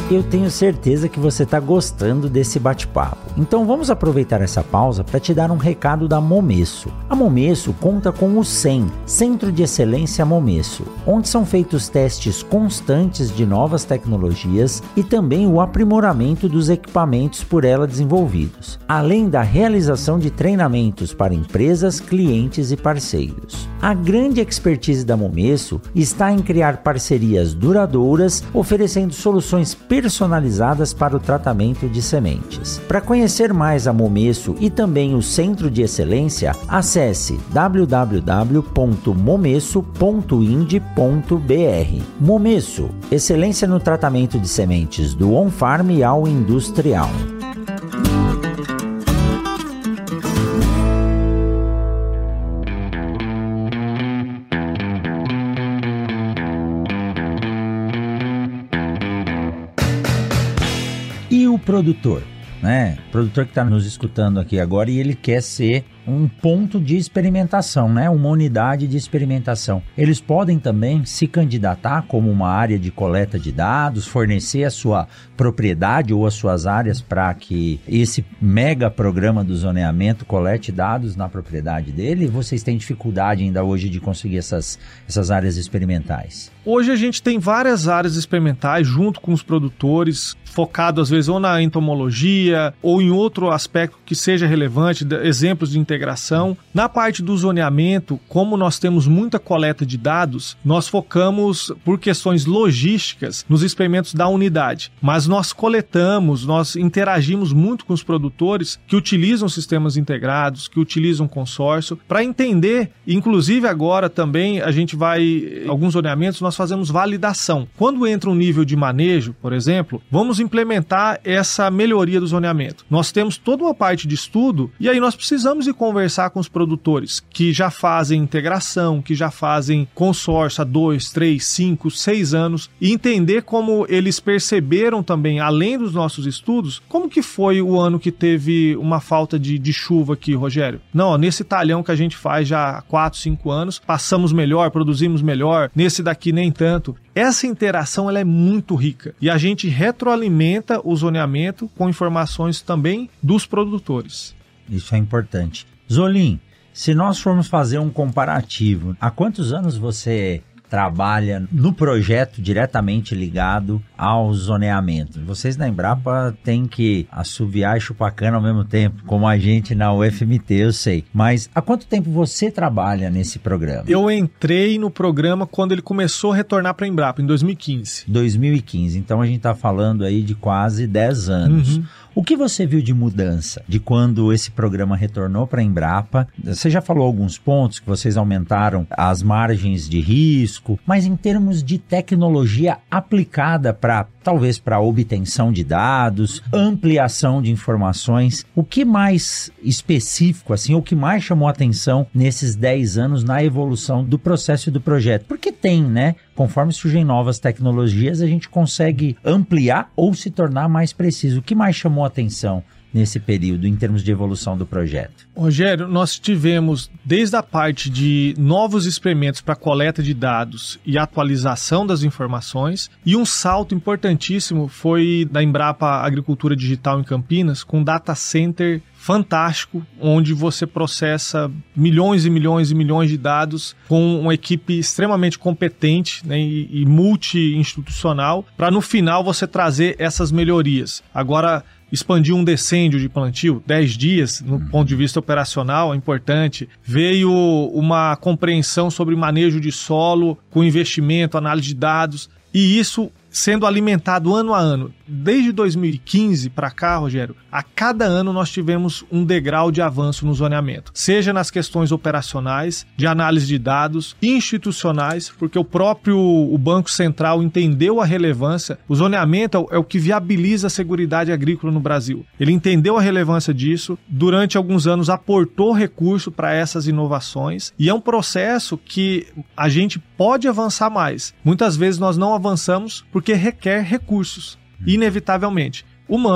Eu tenho certeza que você está gostando desse bate-papo. Então vamos aproveitar essa pausa para te dar um recado da Momesso. A Momesso conta com o C E M, Centro de Excelência Momesso, onde são feitos testes constantes de novas tecnologias e também o aprimoramento dos equipamentos por ela desenvolvidos, além da realização de treinamentos para empresas, clientes e parceiros. A grande expertise da Momesso está em criar parcerias duradouras, oferecendo soluções personalizadas para o tratamento de sementes. Para conhecer mais a Momesso e também o Centro de Excelência, acesse w w w ponto momesso ponto ind ponto b r. Momesso, excelência no tratamento de sementes do on-farm ao industrial. E o produtor, né? O produtor que está nos escutando aqui agora e ele quer ser um ponto de experimentação, né? Uma unidade de experimentação. Eles podem também se candidatar como uma área de coleta de dados, fornecer a sua propriedade ou as suas áreas para que esse mega programa do zoneamento colete dados na propriedade dele. Vocês têm dificuldade ainda hoje de conseguir essas, essas áreas experimentais? Hoje a gente tem várias áreas experimentais junto com os produtores, focado às vezes ou na entomologia ou em outro aspecto que seja relevante, exemplos de integração. Na parte do zoneamento, como nós temos muita coleta de dados, nós focamos por questões logísticas nos experimentos da unidade, mas nós coletamos, nós interagimos muito com os produtores que utilizam sistemas integrados, que utilizam consórcio, para entender, inclusive agora também a gente vai, alguns zoneamentos nós fazemos validação. Quando entra um nível de manejo, por exemplo, vamos implementar essa melhoria do zoneamento. Nós temos toda uma parte de estudo e aí nós precisamos ir conversar com os produtores que já fazem integração, que já fazem consórcio há dois, três, cinco, seis anos e entender como eles perceberam também, além dos nossos estudos, como que foi o ano que teve uma falta de, de chuva aqui, Rogério. Não, ó, nesse talhão que a gente faz já há quatro, cinco anos, passamos melhor, produzimos melhor, nesse daqui nem tanto. Essa interação ela é muito rica e a gente retroalimenta o zoneamento com informações também dos produtores. Isso é importante. Zolim, se nós formos fazer um comparativo, há quantos anos você trabalha no projeto diretamente ligado ao zoneamento? Vocês na Embrapa têm que assoviar e chupar cana ao mesmo tempo, como a gente na U F M T, eu sei. Mas há quanto tempo você trabalha nesse programa? Eu entrei no programa quando ele começou a retornar para a Embrapa, em dois mil e quinze. dois mil e quinze, então a gente está falando aí de quase dez anos. Uhum. O que você viu de mudança de quando esse programa retornou para a Embrapa? Você já falou alguns pontos que vocês aumentaram as margens de risco, mas em termos de tecnologia aplicada para, talvez para obtenção de dados, ampliação de informações, o que mais específico, assim, o que mais chamou a atenção nesses dez anos na evolução do processo e do projeto? Porque tem, né? Conforme surgem novas tecnologias, a gente consegue ampliar ou se tornar mais preciso. O que mais chamou a atenção nesse período, em termos de evolução do projeto? Rogério, nós tivemos, desde a parte de novos experimentos para coleta de dados e atualização das informações, e um salto importantíssimo foi da Embrapa Agricultura Digital em Campinas, com um data center fantástico, onde você processa milhões e milhões e milhões de dados com uma equipe extremamente competente, né, e, e multi-institucional, para no final você trazer essas melhorias. Agora, expandiu um decêndio de plantio, dez dias, no uhum. ponto de vista operacional, é importante. Veio uma compreensão sobre manejo de solo, com investimento, análise de dados, e isso sendo alimentado ano a ano. Desde dois mil e quinze para cá, Rogério, a cada ano nós tivemos um degrau de avanço no zoneamento, seja nas questões operacionais, de análise de dados, institucionais, porque o próprio o Banco Central entendeu a relevância. O zoneamento é o que viabiliza a seguridade agrícola no Brasil. Ele entendeu a relevância disso, durante alguns anos aportou recurso para essas inovações, e é um processo que a gente pode avançar mais. Muitas vezes nós não avançamos porque requer recursos, inevitavelmente, humanos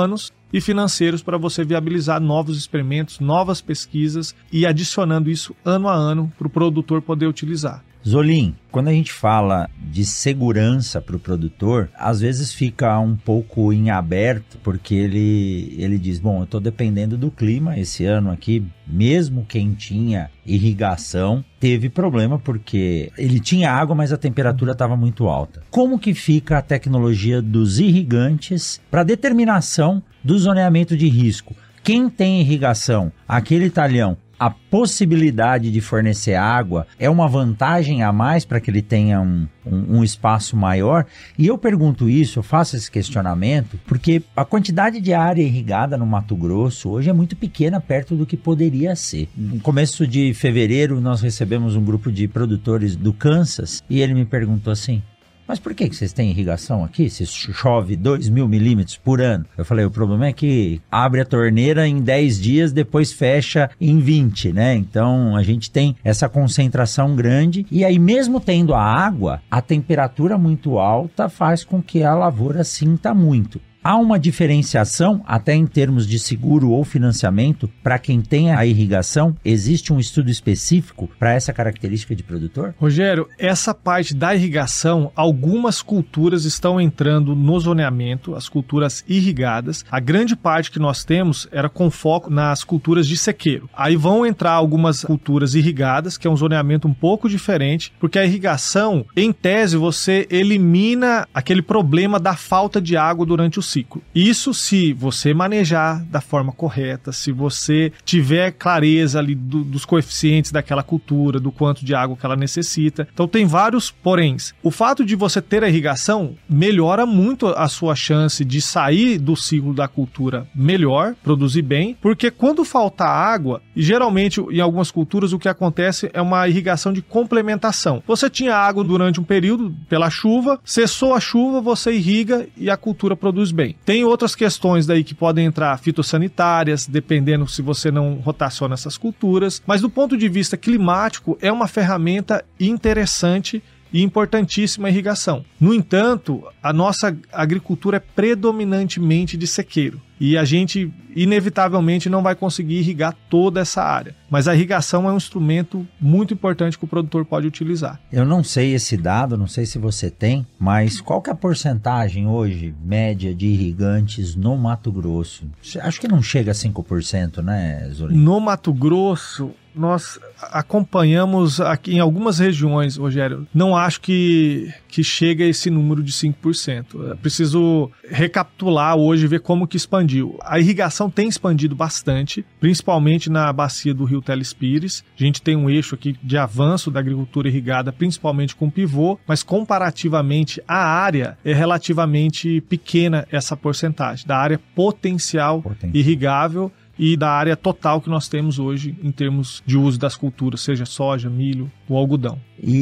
e financeiros para você viabilizar novos experimentos, novas pesquisas e adicionando isso ano a ano para o produtor poder utilizar. Zolim, quando a gente fala de segurança para o produtor, às vezes fica um pouco em aberto, porque ele, ele diz, bom, eu estou dependendo do clima, esse ano aqui, mesmo quem tinha irrigação, teve problema porque ele tinha água, mas a temperatura estava muito alta. Como que fica a tecnologia dos irrigantes para determinação do zoneamento de risco? Quem tem irrigação, aquele talhão, a possibilidade de fornecer água é uma vantagem a mais para que ele tenha um, um, um espaço maior? E eu pergunto isso, eu faço esse questionamento, porque a quantidade de área irrigada no Mato Grosso hoje é muito pequena perto do que poderia ser. No começo de fevereiro, nós recebemos um grupo de produtores do Kansas e ele me perguntou assim, mas por que que vocês têm irrigação aqui? Se chove dois mil milímetros por ano. Eu falei, o problema é que abre a torneira em dez dias, depois fecha em vinte, né? Então a gente tem essa concentração grande e aí mesmo tendo a água, a temperatura muito alta faz com que a lavoura sinta muito. Há uma diferenciação, até em termos de seguro ou financiamento, para quem tem a irrigação? Existe um estudo específico para essa característica de produtor? Rogério, essa parte da irrigação, algumas culturas estão entrando no zoneamento, as culturas irrigadas. A grande parte que nós temos era com foco nas culturas de sequeiro. Aí vão entrar algumas culturas irrigadas, que é um zoneamento um pouco diferente, porque a irrigação, em tese, você elimina aquele problema da falta de água durante o ciclo. Isso se você manejar da forma correta, se você tiver clareza ali do, dos coeficientes daquela cultura, do quanto de água que ela necessita. Então tem vários poréns. O fato de você ter a irrigação melhora muito a sua chance de sair do ciclo da cultura melhor, produzir bem, porque quando falta água, e geralmente em algumas culturas o que acontece é uma irrigação de complementação. Você tinha água durante um período pela chuva, cessou a chuva, você irriga e a cultura produz bem. Tem outras questões daí que podem entrar fitossanitárias, dependendo se você não rotaciona essas culturas, mas do ponto de vista climático é uma ferramenta interessante e importantíssima a irrigação. No entanto, a nossa agricultura é predominantemente de sequeiro e a gente inevitavelmente não vai conseguir irrigar toda essa área. Mas a irrigação é um instrumento muito importante que o produtor pode utilizar. Eu não sei esse dado, não sei se você tem, mas qual que é a porcentagem hoje, média, de irrigantes no Mato Grosso? Acho que não chega a cinco por cento, né, Zolim? No Mato Grosso, nós acompanhamos aqui em algumas regiões, Rogério, não acho que, que chega a esse número de cinco por cento. É preciso recapitular hoje e ver como que expandiu. A irrigação tem expandido bastante, principalmente na bacia do Rio Telespires. A gente tem um eixo aqui de avanço da agricultura irrigada, principalmente com pivô, mas comparativamente a área é relativamente pequena essa porcentagem, da área potencial, potencial. irrigável e da área total que nós temos hoje em termos de uso das culturas, seja soja, milho ou algodão.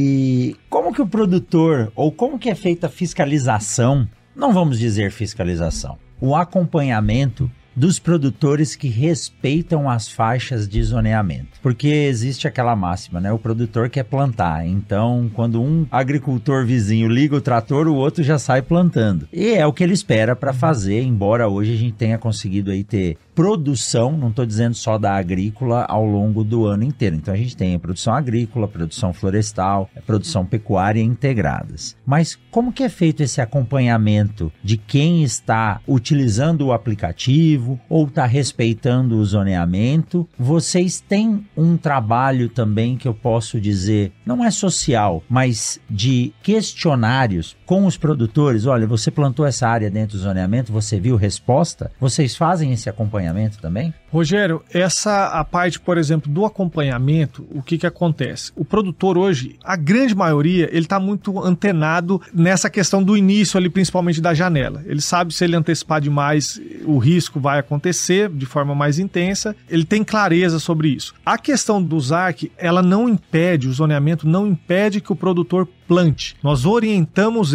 E como que o produtor, ou como que é feita a fiscalização, não vamos dizer fiscalização, o acompanhamento dos produtores que respeitam as faixas de zoneamento? Porque existe aquela máxima, né? O produtor quer plantar, então quando um agricultor vizinho liga o trator, o outro já sai plantando. E é o que ele espera para fazer, embora hoje a gente tenha conseguido aí ter produção, não estou dizendo só da agrícola, ao longo do ano inteiro. Então a gente tem a produção agrícola, produção florestal, produção pecuária integradas. Mas como que é feito esse acompanhamento de quem está utilizando o aplicativo ou está respeitando o zoneamento? Vocês têm um trabalho também que eu posso dizer, não é social, mas de questionários com os produtores. Olha, você plantou essa área dentro do zoneamento, você viu resposta? Vocês fazem esse acompanhamento também? Rogério, essa a parte, por exemplo, do acompanhamento, o que que acontece? O produtor hoje, a grande maioria, ele está muito antenado nessa questão do início ali, principalmente da janela. Ele sabe se ele antecipar demais, o risco vai acontecer de forma mais intensa, ele tem clareza sobre isso. A questão do Z A C, ela não impede, o zoneamento não impede que o produtor plante. Nós orientamos ele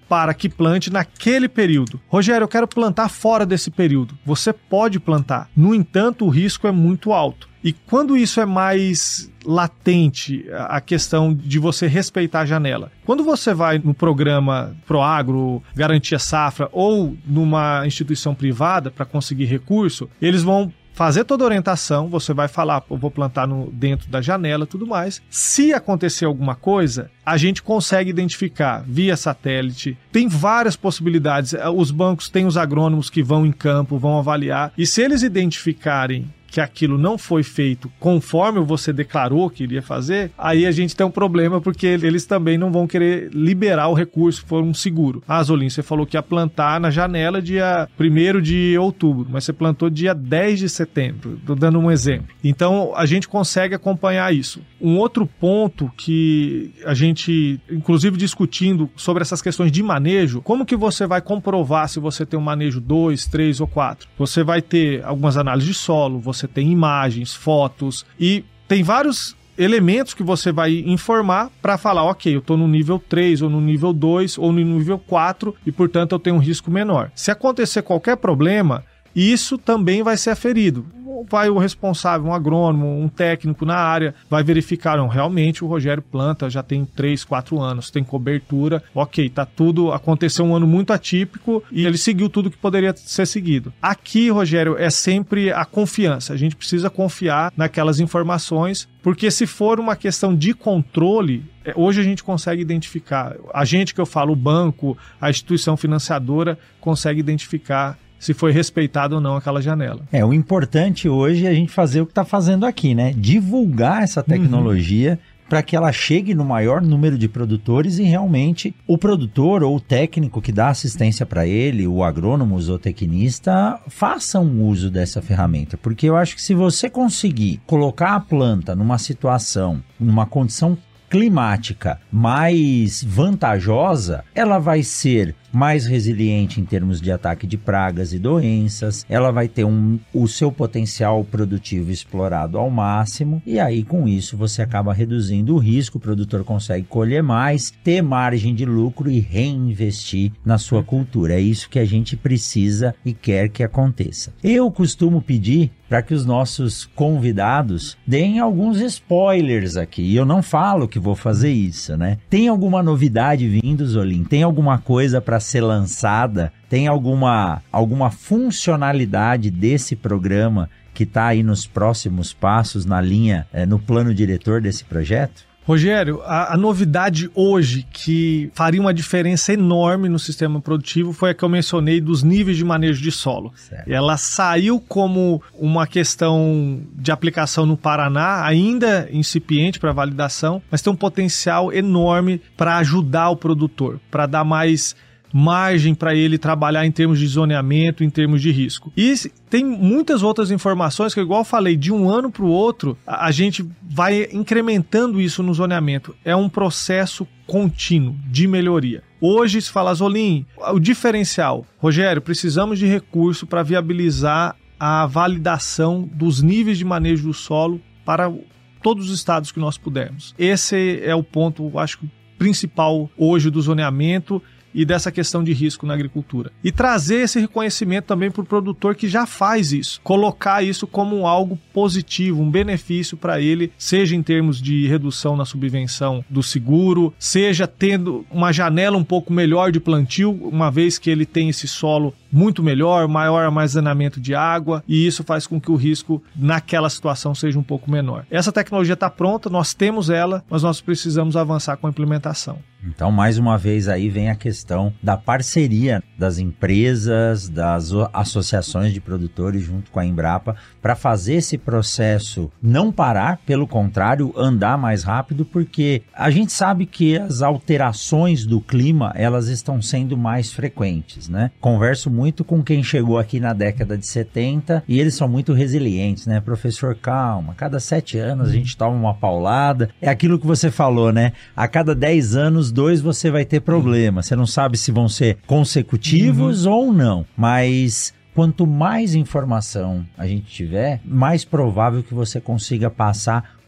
para que plante naquele período. Rogério, eu quero plantar fora desse período. Você pode plantar. No entanto, o risco é muito alto. E quando isso é mais latente, a questão de você respeitar a janela. Quando você vai no programa Proagro, Garantia Safra ou numa instituição privada para conseguir recurso, eles vão fazer toda a orientação, você vai falar, eu vou plantar no, dentro da janela e tudo mais. Se acontecer alguma coisa, a gente consegue identificar via satélite. Tem várias possibilidades. Os bancos têm os agrônomos que vão em campo, vão avaliar. E se eles identificarem que aquilo não foi feito conforme você declarou que iria fazer, aí a gente tem um problema, porque eles também não vão querer liberar o recurso se for um seguro. Ah, Zolim, você falou que ia plantar na janela dia primeiro de outubro, mas você plantou dia dez de setembro, estou dando um exemplo. Então, a gente consegue acompanhar isso. Um outro ponto que a gente, inclusive discutindo sobre essas questões de manejo, como que você vai comprovar se você tem um manejo dois, três ou quatro? Você vai ter algumas análises de solo, você Você tem imagens, fotos e tem vários elementos que você vai informar para falar, ok, eu estou no nível três ou no nível dois ou no nível quatro e, portanto, eu tenho um risco menor. Se acontecer qualquer problema, isso também vai ser aferido. Vai o responsável, um agrônomo, um técnico na área, vai verificar, não, realmente o Rogério planta, já tem três, quatro anos, tem cobertura, ok, tá tudo, aconteceu um ano muito atípico e ele seguiu tudo que poderia ser seguido. Aqui, Rogério, é sempre a confiança, a gente precisa confiar naquelas informações, porque se for uma questão de controle, hoje a gente consegue identificar, a gente que eu falo, o banco, a instituição financiadora, consegue identificar se foi respeitado ou não aquela janela. É, o importante hoje é a gente fazer o que está fazendo aqui, né? Divulgar essa tecnologia uhum. para que ela chegue no maior número de produtores e realmente o produtor ou o técnico que dá assistência para ele, o agrônomo, o zootecnista, façam uso dessa ferramenta. Porque eu acho que se você conseguir colocar a planta numa situação, numa condição climática mais vantajosa, ela vai ser mais resiliente em termos de ataque de pragas e doenças, ela vai ter um, o seu potencial produtivo explorado ao máximo, e aí com isso você acaba reduzindo o risco, o produtor consegue colher mais, ter margem de lucro e reinvestir na sua cultura. É isso que a gente precisa e quer que aconteça. Eu costumo pedir para que os nossos convidados deem alguns spoilers aqui, e eu não falo que vou fazer isso, né? Tem alguma novidade vindo, Zolim? Tem alguma coisa para ser lançada? Tem alguma, alguma funcionalidade desse programa que está aí nos próximos passos, na linha, é, no plano diretor desse projeto? Rogério, a, a novidade hoje que faria uma diferença enorme no sistema produtivo foi a que eu mencionei dos níveis de manejo de solo. Certo. Ela saiu como uma questão de aplicação no Paraná, ainda incipiente para validação, mas tem um potencial enorme para ajudar o produtor, para dar mais margem para ele trabalhar em termos de zoneamento, em termos de risco. E tem muitas outras informações que, igual eu falei, de um ano para o outro, a, a gente vai incrementando isso no zoneamento. É um processo contínuo de melhoria. Hoje, se fala, Zolim, o diferencial, Rogério, precisamos de recurso para viabilizar a validação dos níveis de manejo do solo para todos os estados que nós pudermos. Esse é o ponto, eu acho, principal hoje do zoneamento e dessa questão de risco na agricultura. E trazer esse reconhecimento também para o produtor que já faz isso. Colocar isso como algo positivo, um benefício para ele, seja em termos de redução na subvenção do seguro, seja tendo uma janela um pouco melhor de plantio, uma vez que ele tem esse solo muito melhor, maior armazenamento de água, e isso faz com que o risco naquela situação seja um pouco menor. Essa tecnologia está pronta, nós temos ela, mas nós precisamos avançar com a implementação. Então, mais uma vez, aí vem a questão da parceria das empresas, das associações de produtores junto com a Embrapa, para fazer esse processo não parar, pelo contrário, andar mais rápido, porque a gente sabe que as alterações do clima, elas estão sendo mais frequentes, né? Converso muito com quem chegou aqui na década de setenta e eles são muito resilientes, né? Professor, calma, a cada sete anos a gente toma uma paulada. É aquilo que você falou, né? A cada dez anos, dois você vai ter problema. Você não sabe se vão ser consecutivos uhum. ou não, mas quanto mais informação a gente tiver, mais provável que você consiga passar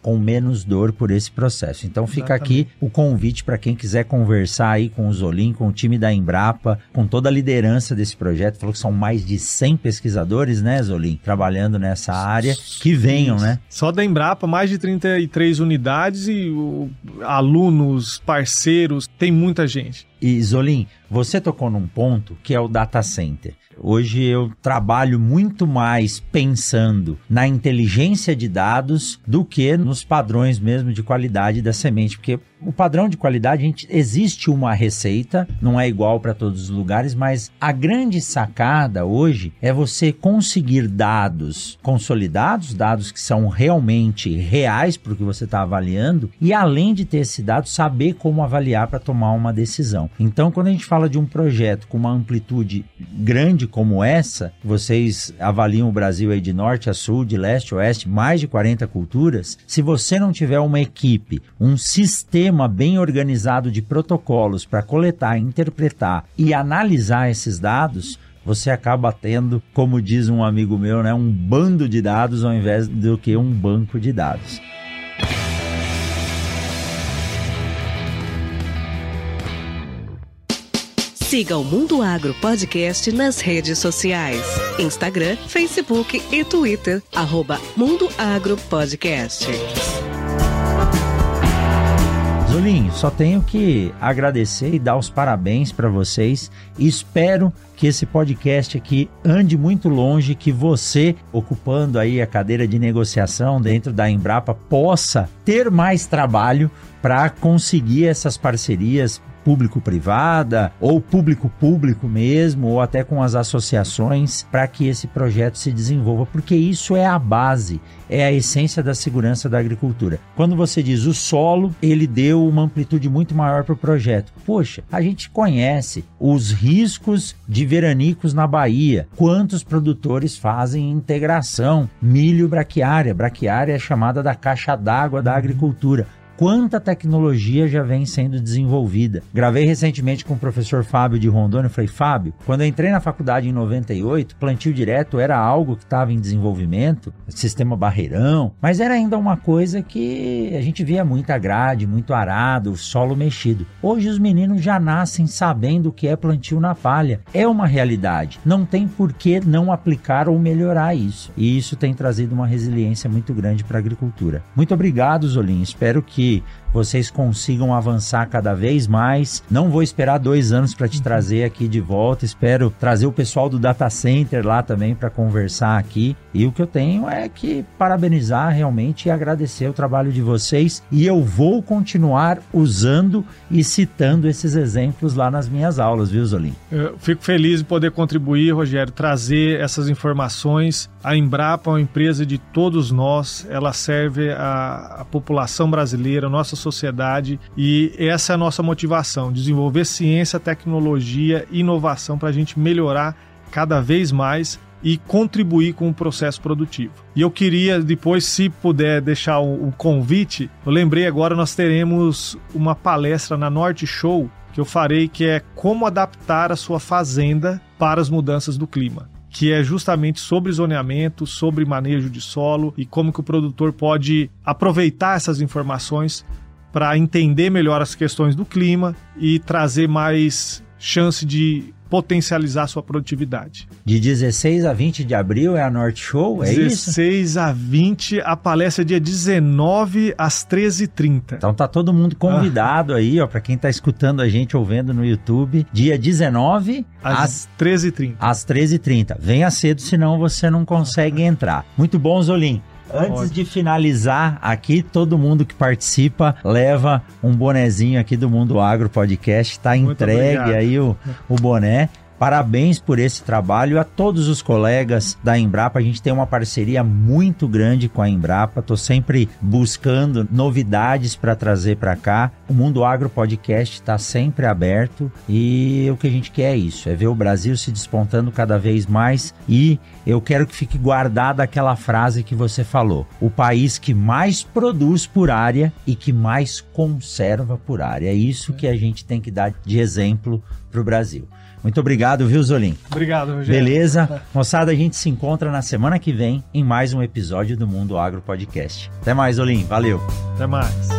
com menos dor por esse processo. Então fica Exatamente. Aqui o convite para quem quiser conversar aí com o Zolim, com o time da Embrapa, com toda a liderança desse projeto. Falou que são mais de cem pesquisadores, né, Zolim, trabalhando nessa área, que venham, né? Só da Embrapa, mais de trinta e três unidades e o, alunos, parceiros, tem muita gente. E Zolim, você tocou num ponto que é o data center. Hoje eu trabalho muito mais pensando na inteligência de dados do que nos padrões mesmo de qualidade da semente, porque o padrão de qualidade, a gente, existe uma receita, não é igual para todos os lugares, mas a grande sacada hoje é você conseguir dados consolidados, dados que são realmente reais para o que você está avaliando, e além de ter esse dado, saber como avaliar para tomar uma decisão. Então, quando a gente fala de um projeto com uma amplitude grande como essa, vocês avaliam o Brasil aí de norte a sul, de leste a oeste, mais de quarenta culturas, se você não tiver uma equipe, um sistema bem organizado de protocolos para coletar, interpretar e analisar esses dados, você acaba tendo, como diz um amigo meu, né, um bando de dados ao invés do que um banco de dados. Siga o Mundo Agro Podcast nas redes sociais. Instagram, Facebook e Twitter, arroba Mundo Agro Podcast. Zolim, só tenho que agradecer e dar os parabéns para vocês. Espero que esse podcast aqui ande muito longe, que você, ocupando aí a cadeira de negociação dentro da Embrapa, possa ter mais trabalho para conseguir essas parcerias público-privada ou público-público mesmo, ou até com as associações, para que esse projeto se desenvolva, porque isso é a base, é a essência da segurança da agricultura. Quando você diz o solo, ele deu uma amplitude muito maior para o projeto. Poxa, a gente conhece os riscos de veranicos na Bahia, quantos produtores fazem integração, milho braquiária, braquiária é chamada da caixa d'água da agricultura. Quanta tecnologia já vem sendo desenvolvida. Gravei recentemente com o professor Fábio de Rondônia. Eu falei, Fábio, quando eu entrei na faculdade em noventa e oito, plantio direto era algo que estava em desenvolvimento, sistema barreirão, mas era ainda uma coisa que a gente via muita grade, muito arado, solo mexido. Hoje os meninos já nascem sabendo o que é plantio na palha. É uma realidade. Não tem por que não aplicar ou melhorar isso. E isso tem trazido uma resiliência muito grande para a agricultura. Muito obrigado, Zolim. Espero que vocês consigam avançar cada vez mais. Não vou esperar dois anos para te trazer aqui de volta. Espero trazer o pessoal do Data Center lá também para conversar aqui. E o que eu tenho é que parabenizar realmente e agradecer o trabalho de vocês. E eu vou continuar usando e citando esses exemplos lá nas minhas aulas, viu, Zolim? Eu fico feliz de poder contribuir, Rogério, trazer essas informações. A Embrapa é uma empresa de todos nós. Ela serve a, a população brasileira, a nossa sociedade, e essa é a nossa motivação, desenvolver ciência, tecnologia e inovação para a gente melhorar cada vez mais e contribuir com o processo produtivo. E eu queria depois, se puder deixar o, o convite, eu lembrei agora, nós teremos uma palestra na Norte Show que eu farei, que é como adaptar a sua fazenda para as mudanças do clima, que é justamente sobre zoneamento, sobre manejo de solo e como que o produtor pode aproveitar essas informações para entender melhor as questões do clima e trazer mais chance de potencializar sua produtividade. De dezesseis a vinte de abril é a Norte Show, é isso? dezesseis a vinte, a palestra é dia dezenove às treze e trinta. Então tá todo mundo convidado ah. aí, ó, para quem tá escutando a gente ou vendo no YouTube, dia dezenove às, às treze e trinta. Às treze e trinta. Venha cedo, senão você não consegue entrar. Muito bom, Zolim. Antes Pode. de finalizar aqui, todo mundo que participa leva um bonezinho aqui do Mundo Agro Podcast. Está entregue obrigado. aí o, o boné. Parabéns por esse trabalho a todos os colegas da Embrapa. A gente tem uma parceria muito grande com a Embrapa. Estou sempre buscando novidades para trazer para cá. O Mundo Agro Podcast está sempre aberto e o que a gente quer é isso, é ver o Brasil se despontando cada vez mais. E eu quero que fique guardada aquela frase que você falou: o país que mais produz por área e que mais conserva por área. É isso que a gente tem que dar de exemplo para o Brasil. Muito obrigado, viu, Zolim? Obrigado, Rogério. Beleza? Moçada, a gente se encontra na semana que vem em mais um episódio do Mundo Agro Podcast. Até mais, Zolim. Valeu. Até mais.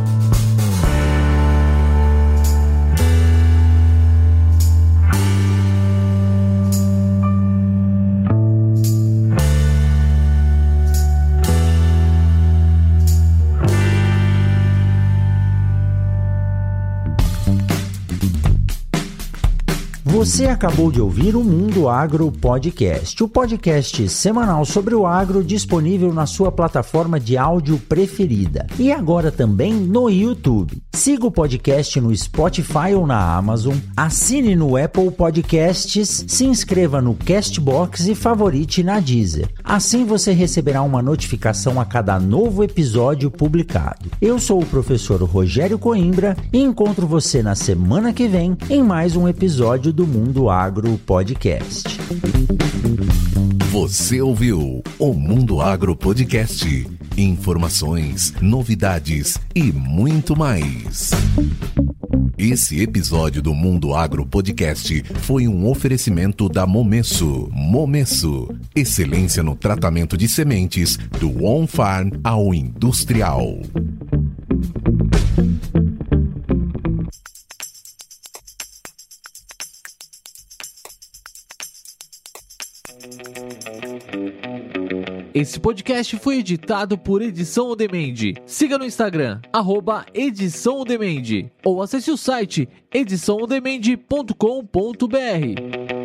Você acabou de ouvir o Mundo Agro Podcast, o podcast semanal sobre o agro disponível na sua plataforma de áudio preferida e agora também no YouTube. Siga o podcast no Spotify ou na Amazon, assine no Apple Podcasts, se inscreva no Castbox e favorite na Deezer. Assim você receberá uma notificação a cada novo episódio publicado. Eu sou o professor Rogério Coimbra e encontro você na semana que vem em mais um episódio do Mundo Agro Podcast. Você ouviu o Mundo Agro Podcast. Informações, novidades e muito mais. Esse episódio do Mundo Agro Podcast foi um oferecimento da Momesso. Momesso, excelência no tratamento de sementes do on-farm ao industrial. Esse podcast foi editado por Edição On Demand. Siga no Instagram, arroba Edição On Demand, ou acesse o site edição on demand ponto com ponto b r.